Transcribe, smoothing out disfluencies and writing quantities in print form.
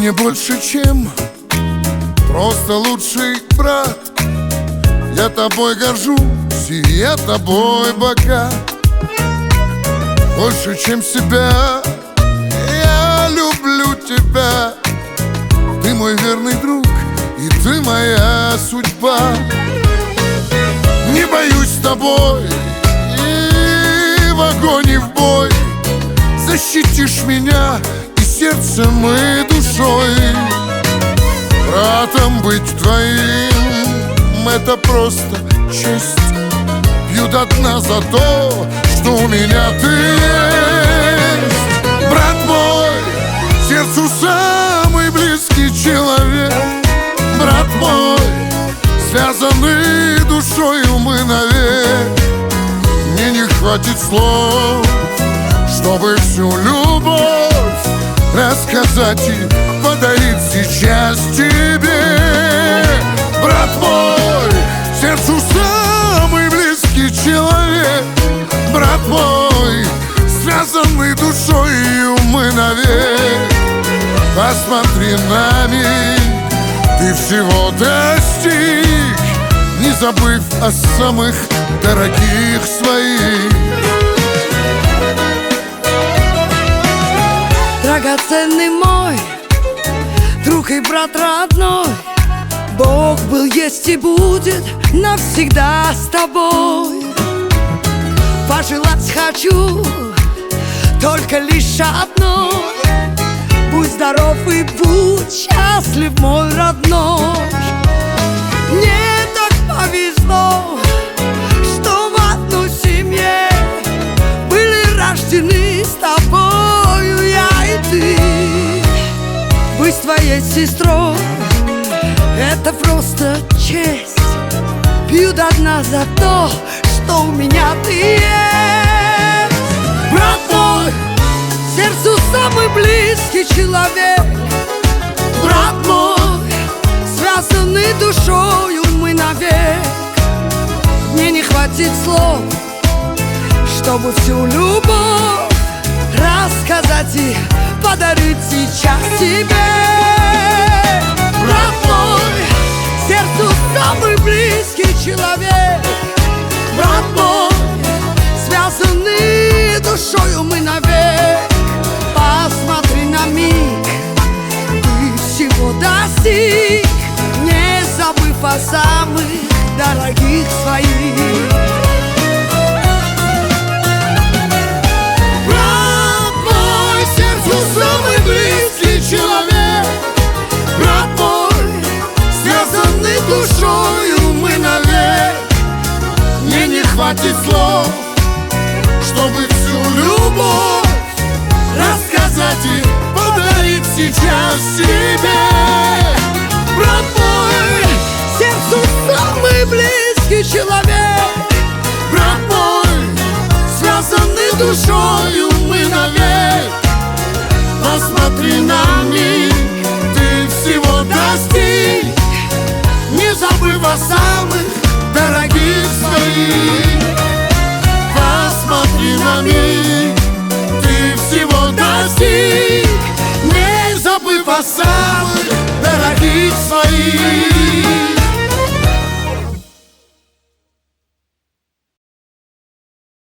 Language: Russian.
мне больше, чем просто лучший брат. Я тобой горжусь, и я тобой богат. Больше, чем себя, я люблю тебя. Ты мой верный друг, и ты моя судьба. Не боюсь с тобой и в огонь, и в бой. Защитишь меня и сердцем, и душой. Братом быть твоим — это просто честь. Пью до дна за то, что у меня ты есть. Брат мой, сердцу самый близкий человек. Брат мой, связаны душою мы навек. Мне не хватит слов, чтобы всю любовь рассказать и подарить сейчас тебе. Брат мой, сердцу самый близкий человек. Брат мой, связаны душою мы навек. Посмотри на миг, ты всего достиг, не забыв о самых дорогих своих. Драгоценный мой друг и брат родной, Бог был, есть и будет навсегда с тобой. Пожелать хочу только лишь одно: будь здоров и будь счастлив, мой родной. Мне так повезло, что в одной семье были рождены с тобою я и ты. Быть твоей сестрой — это просто честь. Пью до дна за то, что у меня ты есть. Брат мой, сердцу самый близкий человек. Брат мой, связаны душою мы навек. Мне не хватит слов, чтобы всю любовь рассказать и подарить сейчас тебе. Брат мой, сердцу самый близкий человек. Брат мой, связаны душою мы навек. Посмотри на миг, ты всего достиг, не забыв о самых дорогих своих. Брат мой, сердцу самый близкий человек. Брат мой, связаны душою мы навек. Мне не хватит слов, чтобы всю любовь рассказать и подарить сейчас тебе. Брат мой, сердцу самый близкий человек. Брат мой, связаны душою мы навек. Посмотри на миг, ты всего достиг, не забыв о самых